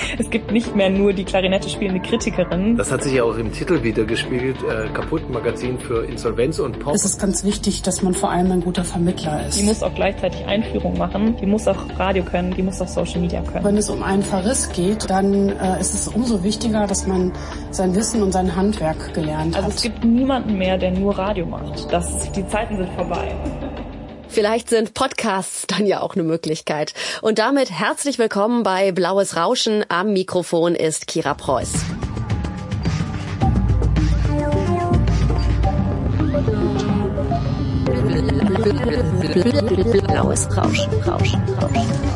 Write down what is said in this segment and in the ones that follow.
Es gibt nicht mehr nur die Klarinette spielende Kritikerin. Das hat sich ja auch im Titel wiedergespiegelt, Kaputt, Magazin für Insolvenz und Pop. Es ist ganz wichtig, dass man vor allem ein guter Vermittler ist. Die muss auch gleichzeitig Einführung machen, die muss auch Radio können, die muss auch Social Media können. Wenn es um einen Verriss geht, dann ist es umso wichtiger, dass man sein Wissen und sein Handwerk gelernt hat. Also es gibt niemanden mehr, der nur Radio macht. Die Zeiten sind vorbei. Vielleicht sind Podcasts dann ja auch eine Möglichkeit. Und damit herzlich willkommen bei Blaues Rauschen. Am Mikrofon ist Kira Preuß. Blaues Rauschen, Rauschen, Rauschen.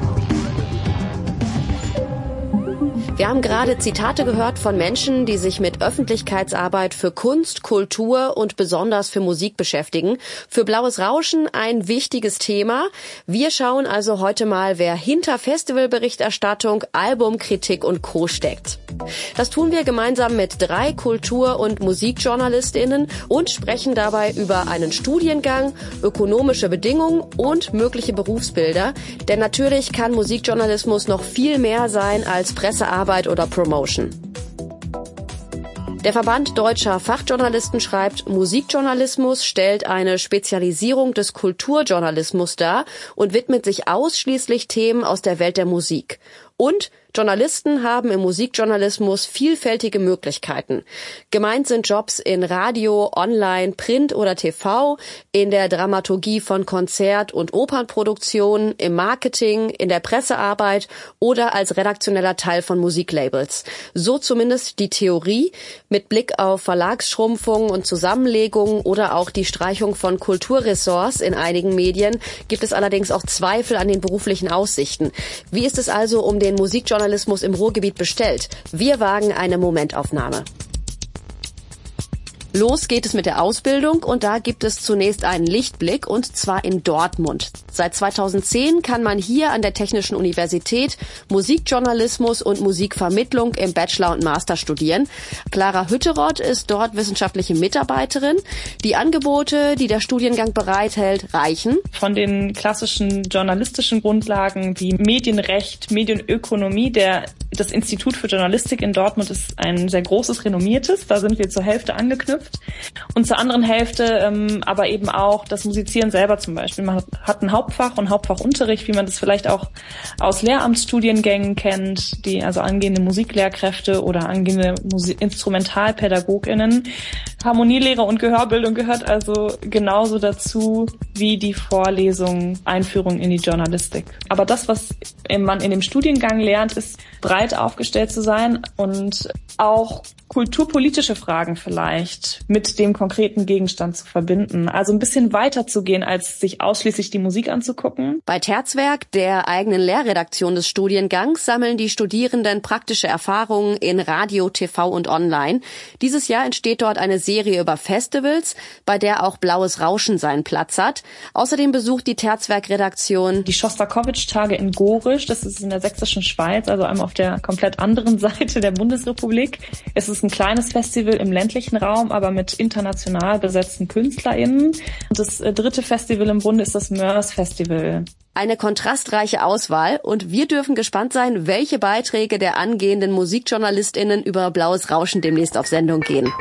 Wir haben gerade Zitate gehört von Menschen, die sich mit Öffentlichkeitsarbeit für Kunst, Kultur und besonders für Musik beschäftigen. Für Blaues Rauschen ein wichtiges Thema. Wir schauen also heute mal, wer hinter Festivalberichterstattung, Albumkritik und Co. steckt. Das tun wir gemeinsam mit 3 Kultur- und Musikjournalistinnen und sprechen dabei über einen Studiengang, ökonomische Bedingungen und mögliche Berufsbilder. Denn natürlich kann Musikjournalismus noch viel mehr sein als Pressearbeit oder Promotion. Der Verband Deutscher Fachjournalisten schreibt, Musikjournalismus stellt eine Spezialisierung des Kulturjournalismus dar und widmet sich ausschließlich Themen aus der Welt der Musik. Und Journalisten haben im Musikjournalismus vielfältige Möglichkeiten. Gemeint sind Jobs in Radio, Online, Print oder TV, in der Dramaturgie von Konzert- und Opernproduktionen, im Marketing, in der Pressearbeit oder als redaktioneller Teil von Musiklabels. So zumindest die Theorie. Mit Blick auf Verlagsschrumpfungen und Zusammenlegungen oder auch die Streichung von Kulturressorts in einigen Medien gibt es allerdings auch Zweifel an den beruflichen Aussichten. Wie ist es also um den Musikjournalismus im Ruhrgebiet bestellt? Wir wagen eine Momentaufnahme. Los geht es mit der Ausbildung und da gibt es zunächst einen Lichtblick und zwar in Dortmund. Seit 2010 kann man hier an der Technischen Universität Musikjournalismus und Musikvermittlung im Bachelor und Master studieren. Clara Hütteroth ist dort wissenschaftliche Mitarbeiterin. Die Angebote, die der Studiengang bereithält, reichen von den klassischen journalistischen Grundlagen wie Medienrecht, Medienökonomie. Das Institut für Journalistik in Dortmund ist ein sehr großes, renommiertes. Da sind wir zur Hälfte angeknüpft. Und zur anderen Hälfte aber eben auch das Musizieren selber zum Beispiel. Man hat ein Hauptfach und Hauptfachunterricht, wie man das vielleicht auch aus Lehramtsstudiengängen kennt, die also angehende Musiklehrkräfte oder angehende InstrumentalpädagogInnen. Harmonielehre und Gehörbildung gehört also genauso dazu wie die Vorlesung Einführung in die Journalistik. Aber das, was man in dem Studiengang lernt, ist breit aufgestellt zu sein und auch kulturpolitische Fragen vielleicht mit dem konkreten Gegenstand zu verbinden. Also ein bisschen weiter zu gehen, als sich ausschließlich die Musik anzugucken. Bei Terzwerk, der eigenen Lehrredaktion des Studiengangs, sammeln die Studierenden praktische Erfahrungen in Radio, TV und Online. Dieses Jahr entsteht dort eine Serie über Festivals, bei der auch Blaues Rauschen seinen Platz hat. Außerdem besucht die Terzwerk-Redaktion die Schostakowitsch-Tage in Gorisch. Das ist in der sächsischen Schweiz, also einmal auf der komplett anderen Seite der Bundesrepublik. Es ist ein kleines Festival im ländlichen Raum, aber mit international besetzten KünstlerInnen. Und das 3. Festival im Bunde ist das Mörs Festival. Eine kontrastreiche Auswahl und wir dürfen gespannt sein, welche Beiträge der angehenden MusikjournalistInnen über Blaues Rauschen demnächst auf Sendung gehen.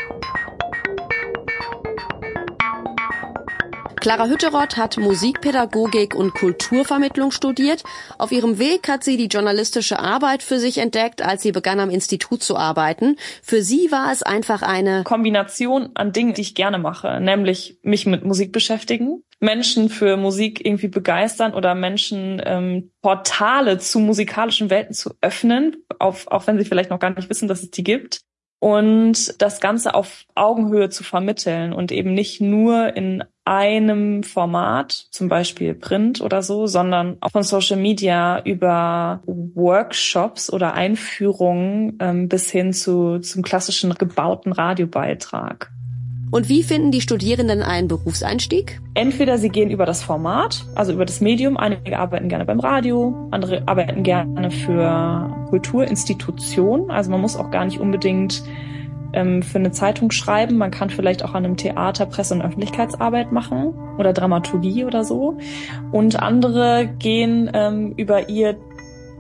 Clara Hütteroth hat Musikpädagogik und Kulturvermittlung studiert. Auf ihrem Weg hat sie die journalistische Arbeit für sich entdeckt, als sie begann, am Institut zu arbeiten. Für sie war es einfach eine Kombination an Dingen, die ich gerne mache, nämlich mich mit Musik beschäftigen, Menschen für Musik irgendwie begeistern oder Menschen Portale zu musikalischen Welten zu öffnen, auch wenn sie vielleicht noch gar nicht wissen, dass es die gibt. Und das Ganze auf Augenhöhe zu vermitteln und eben nicht nur in einem Format, zum Beispiel Print oder so, sondern auch von Social Media über Workshops oder Einführungen bis hin zum klassischen gebauten Radiobeitrag. Und wie finden die Studierenden einen Berufseinstieg? Entweder sie gehen über das Format, also über das Medium. Einige arbeiten gerne beim Radio, andere arbeiten gerne für Kulturinstitutionen. Also man muss auch gar nicht unbedingt für eine Zeitung schreiben. Man kann vielleicht auch an einem Theater Presse- und Öffentlichkeitsarbeit machen oder Dramaturgie oder so. Und andere gehen über ihr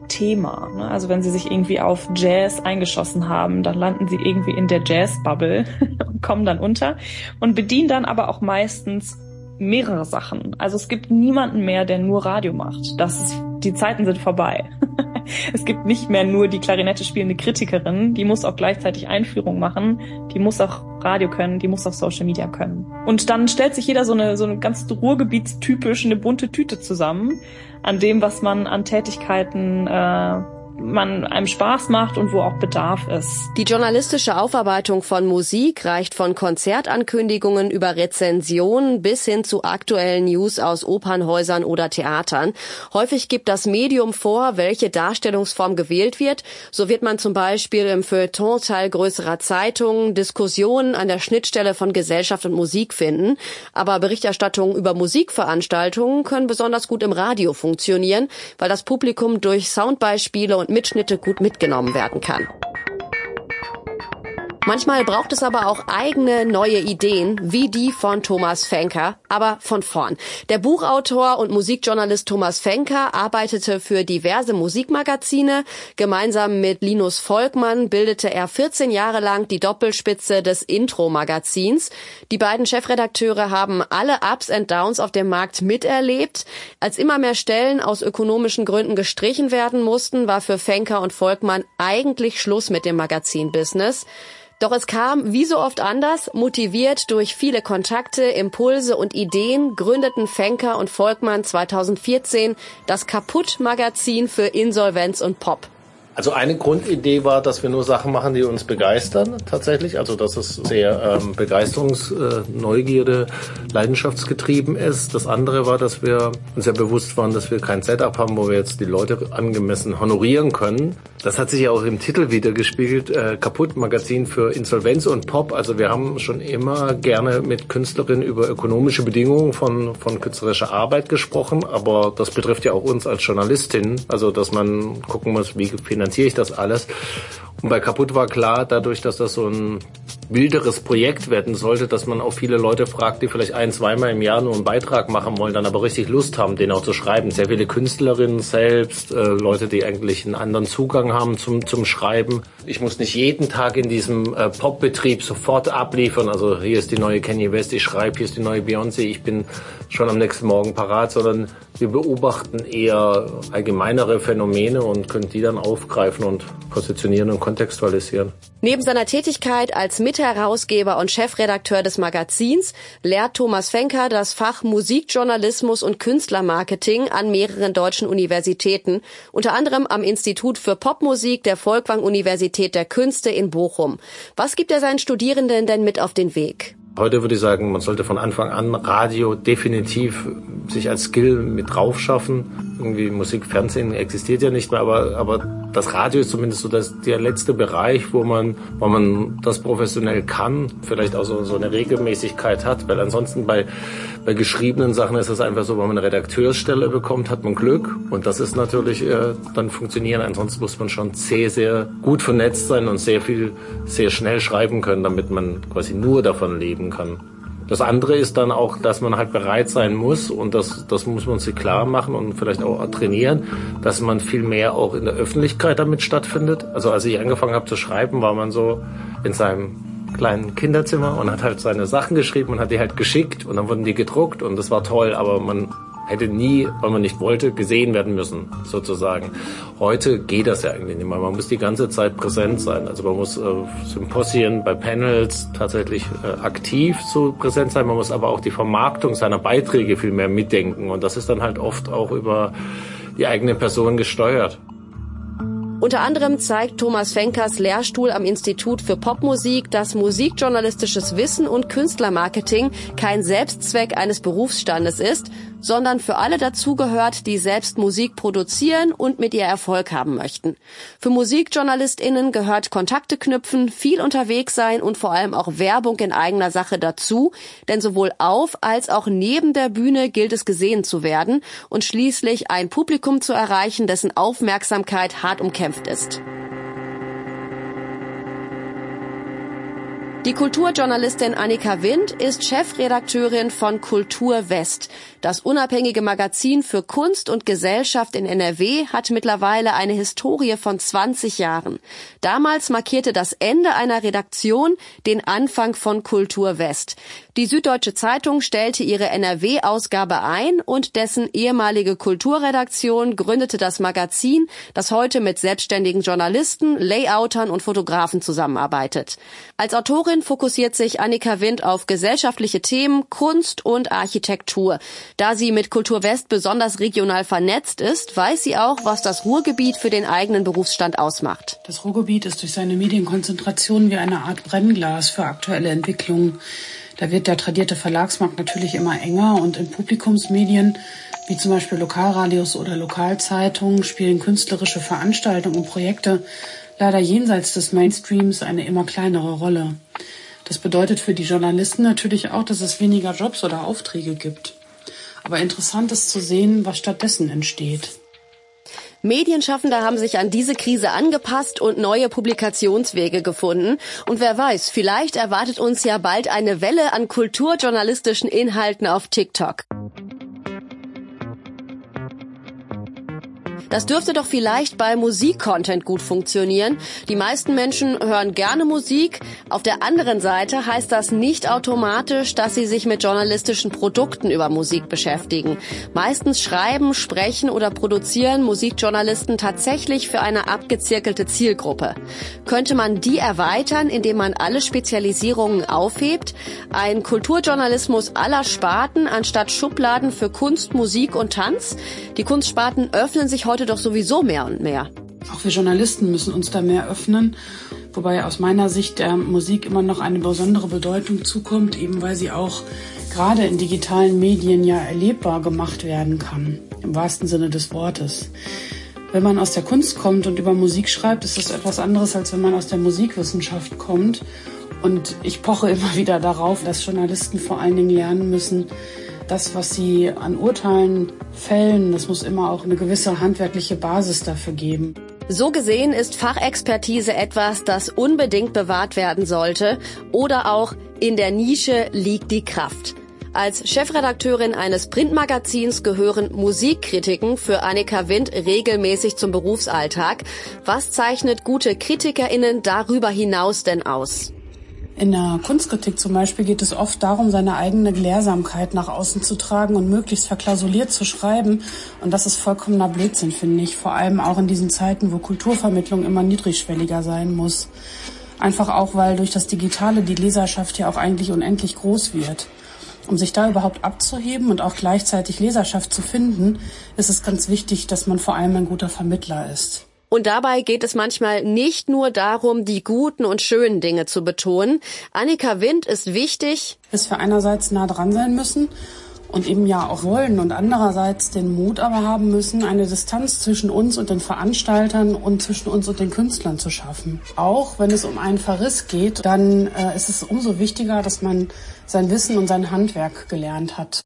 Thema. Also wenn sie sich irgendwie auf Jazz eingeschossen haben, dann landen sie irgendwie in der Jazz-Bubble und kommen dann unter und bedienen dann aber auch meistens mehrere Sachen. Also es gibt niemanden mehr, der nur Radio macht. Die Zeiten sind vorbei. Es gibt nicht mehr nur die Klarinette spielende Kritikerin, die muss auch gleichzeitig Einführung machen, die muss auch Radio können, die muss auch Social Media können. Und dann stellt sich jeder so eine ganz ruhrgebietstypisch eine bunte Tüte zusammen, an dem, was man an Tätigkeiten man einem Spaß macht und wo auch Bedarf ist. Die journalistische Aufarbeitung von Musik reicht von Konzertankündigungen über Rezensionen bis hin zu aktuellen News aus Opernhäusern oder Theatern. Häufig gibt das Medium vor, welche Darstellungsform gewählt wird. So wird man zum Beispiel im Feuilleton Teil größerer Zeitungen Diskussionen an der Schnittstelle von Gesellschaft und Musik finden. Aber Berichterstattungen über Musikveranstaltungen können besonders gut im Radio funktionieren, weil das Publikum durch Soundbeispiele und Mitschnitte gut mitgenommen werden kann. Manchmal braucht es aber auch eigene neue Ideen, wie die von Thomas Fenker, aber von vorn. Der Buchautor und Musikjournalist Thomas Fenker arbeitete für diverse Musikmagazine. Gemeinsam mit Linus Volkmann bildete er 14 Jahre lang die Doppelspitze des Intro-Magazins. Die beiden Chefredakteure haben alle Ups and Downs auf dem Markt miterlebt. Als immer mehr Stellen aus ökonomischen Gründen gestrichen werden mussten, war für Fenker und Volkmann eigentlich Schluss mit dem Magazin-Business. Doch es kam, wie so oft anders, motiviert durch viele Kontakte, Impulse und Ideen, gründeten Fenker und Volkmann 2014 das Kaputt-Magazin für Insolvenz und Pop. Also eine Grundidee war, dass wir nur Sachen machen, die uns begeistern tatsächlich. Also dass es sehr Neugierde, leidenschaftsgetrieben ist. Das andere war, dass wir uns sehr bewusst waren, dass wir kein Setup haben, wo wir jetzt die Leute angemessen honorieren können. Das hat sich ja auch im Titel wiedergespiegelt, Kaputt-Magazin für Insolvenz und Pop. Also wir haben schon immer gerne mit Künstlerinnen über ökonomische Bedingungen von künstlerischer Arbeit gesprochen. Aber das betrifft ja auch uns als Journalistin. Also dass man gucken muss, wie finanziere ich das alles. Und bei Kaputt war klar, dadurch, dass das so ein wilderes Projekt werden sollte, dass man auch viele Leute fragt, die vielleicht 1-2 Mal im Jahr nur einen Beitrag machen wollen, dann aber richtig Lust haben, den auch zu schreiben. Sehr viele Künstlerinnen selbst, Leute, die eigentlich einen anderen Zugang haben zum Schreiben. Ich muss nicht jeden Tag in diesem Popbetrieb sofort abliefern. Also hier ist die neue Kanye West, ich schreibe, hier ist die neue Beyoncé, ich bin schon am nächsten Morgen parat, sondern wir beobachten eher allgemeinere Phänomene und können die dann aufgreifen und positionieren und kontextualisieren. Neben seiner Tätigkeit als Mitherausgeber und Chefredakteur des Magazins lehrt Thomas Fenker das Fach Musikjournalismus und Künstlermarketing an mehreren deutschen Universitäten, unter anderem am Institut für Popmusik der Folkwang-Universität der Künste in Bochum. Was gibt er seinen Studierenden denn mit auf den Weg? Heute würde ich sagen, man sollte von Anfang an Radio definitiv sich als Skill mit drauf schaffen. Irgendwie Musik, Fernsehen existiert ja nicht mehr, aber das Radio ist zumindest so der letzte Bereich, wo man das professionell kann, vielleicht auch so eine Regelmäßigkeit hat, weil ansonsten bei geschriebenen Sachen ist es einfach so, wenn man eine Redakteursstelle bekommt, hat man Glück und das ist natürlich dann funktionieren. Ansonsten muss man schon sehr, sehr gut vernetzt sein und sehr viel, sehr schnell schreiben können, damit man quasi nur davon leben kann. Das andere ist dann auch, dass man halt bereit sein muss und das muss man sich klar machen und vielleicht auch trainieren, dass man viel mehr auch in der Öffentlichkeit damit stattfindet. Also als ich angefangen habe zu schreiben, war man so in seinem kleinen Kinderzimmer und hat halt seine Sachen geschrieben und hat die halt geschickt und dann wurden die gedruckt und das war toll, aber man hätte nie, weil man nicht wollte, gesehen werden müssen, sozusagen. Heute geht das ja eigentlich nicht mehr. Man muss die ganze Zeit präsent sein. Also man muss Symposien bei Panels tatsächlich aktiv so präsent sein. Man muss aber auch die Vermarktung seiner Beiträge viel mehr mitdenken. Und das ist dann halt oft auch über die eigene Person gesteuert. Unter anderem zeigt Thomas Fenkers Lehrstuhl am Institut für Popmusik, dass musikjournalistisches Wissen und Künstlermarketing kein Selbstzweck eines Berufsstandes ist, sondern für alle dazugehört, die selbst Musik produzieren und mit ihr Erfolg haben möchten. Für MusikjournalistInnen gehört Kontakte knüpfen, viel unterwegs sein und vor allem auch Werbung in eigener Sache dazu, denn sowohl auf als auch neben der Bühne gilt es gesehen zu werden und schließlich ein Publikum zu erreichen, dessen Aufmerksamkeit hart umkämpft ist. Die Kulturjournalistin Annika Wind ist Chefredakteurin von Kultur West. Das unabhängige Magazin für Kunst und Gesellschaft in NRW hat mittlerweile eine Historie von 20 Jahren. Damals markierte das Ende einer Redaktion den Anfang von Kultur West. Die Süddeutsche Zeitung stellte ihre NRW-Ausgabe ein und dessen ehemalige Kulturredaktion gründete das Magazin, das heute mit selbstständigen Journalisten, Layoutern und Fotografen zusammenarbeitet. Als Autorin fokussiert sich Annika Wind auf gesellschaftliche Themen, Kunst und Architektur. Da sie mit Kultur West besonders regional vernetzt ist, weiß sie auch, was das Ruhrgebiet für den eigenen Berufsstand ausmacht. Das Ruhrgebiet ist durch seine Medienkonzentration wie eine Art Brennglas für aktuelle Entwicklungen. Da wird der tradierte Verlagsmarkt natürlich immer enger und in Publikumsmedien, wie zum Beispiel Lokalradios oder Lokalzeitungen, spielen künstlerische Veranstaltungen und Projekte leider jenseits des Mainstreams eine immer kleinere Rolle. Das bedeutet für die Journalisten natürlich auch, dass es weniger Jobs oder Aufträge gibt. Aber interessant ist zu sehen, was stattdessen entsteht. Medienschaffende haben sich an diese Krise angepasst und neue Publikationswege gefunden. Und wer weiß, vielleicht erwartet uns ja bald eine Welle an kulturjournalistischen Inhalten auf TikTok. Das dürfte doch vielleicht bei Musikcontent gut funktionieren. Die meisten Menschen hören gerne Musik. Auf der anderen Seite heißt das nicht automatisch, dass sie sich mit journalistischen Produkten über Musik beschäftigen. Meistens schreiben, sprechen oder produzieren Musikjournalisten tatsächlich für eine abgezirkelte Zielgruppe. Könnte man die erweitern, indem man alle Spezialisierungen aufhebt? Ein Kulturjournalismus aller Sparten anstatt Schubladen für Kunst, Musik und Tanz? Die Kunstsparten öffnen sich heute doch sowieso mehr und mehr. Auch wir Journalisten müssen uns da mehr öffnen, wobei aus meiner Sicht der Musik immer noch eine besondere Bedeutung zukommt, eben weil sie auch gerade in digitalen Medien ja erlebbar gemacht werden kann, im wahrsten Sinne des Wortes. Wenn man aus der Kunst kommt und über Musik schreibt, ist das etwas anderes, als wenn man aus der Musikwissenschaft kommt. Und ich poche immer wieder darauf, dass Journalisten vor allen Dingen lernen müssen, das, was sie an Urteilen fällen, das muss immer auch eine gewisse handwerkliche Basis dafür geben. So gesehen ist Fachexpertise etwas, das unbedingt bewahrt werden sollte. Oder auch in der Nische liegt die Kraft. Als Chefredakteurin eines Printmagazins gehören Musikkritiken für Annika Wind regelmäßig zum Berufsalltag. Was zeichnet gute KritikerInnen darüber hinaus denn aus? In der Kunstkritik zum Beispiel geht es oft darum, seine eigene Gelehrsamkeit nach außen zu tragen und möglichst verklausuliert zu schreiben. Und das ist vollkommener Blödsinn, finde ich. Vor allem auch in diesen Zeiten, wo Kulturvermittlung immer niedrigschwelliger sein muss. Einfach auch, weil durch das Digitale die Leserschaft ja auch eigentlich unendlich groß wird. Um sich da überhaupt abzuheben und auch gleichzeitig Leserschaft zu finden, ist es ganz wichtig, dass man vor allem ein guter Vermittler ist. Und dabei geht es manchmal nicht nur darum, die guten und schönen Dinge zu betonen. Annika Wind ist wichtig, dass wir einerseits nah dran sein müssen und eben ja auch wollen und andererseits den Mut aber haben müssen, eine Distanz zwischen uns und den Veranstaltern und zwischen uns und den Künstlern zu schaffen. Auch wenn es um einen Verriss geht, dann ist es umso wichtiger, dass man sein Wissen und sein Handwerk gelernt hat.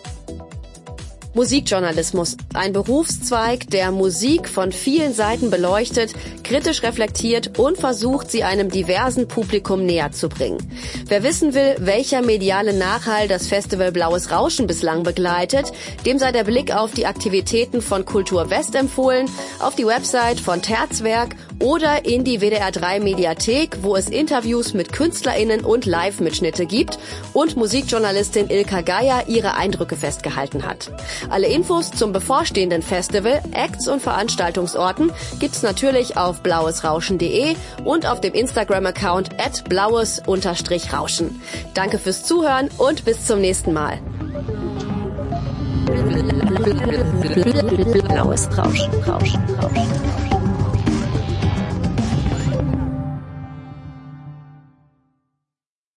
Musikjournalismus, ein Berufszweig, der Musik von vielen Seiten beleuchtet, kritisch reflektiert und versucht, sie einem diversen Publikum näher zu bringen. Wer wissen will, welcher mediale Nachhall das Festival Blaues Rauschen bislang begleitet, dem sei der Blick auf die Aktivitäten von Kultur West empfohlen, auf die Website von Terzwerk oder in die WDR3 Mediathek, wo es Interviews mit KünstlerInnen und Live-Mitschnitte gibt und Musikjournalistin Ilka Geier ihre Eindrücke festgehalten hat. Alle Infos zum bevorstehenden Festival, Acts und Veranstaltungsorten gibt's natürlich auf blauesrauschen.de und auf dem Instagram-Account @blaues_rauschen. Danke fürs Zuhören und bis zum nächsten Mal. Blaues Rauschen, Rauschen, Rauschen, Rauschen.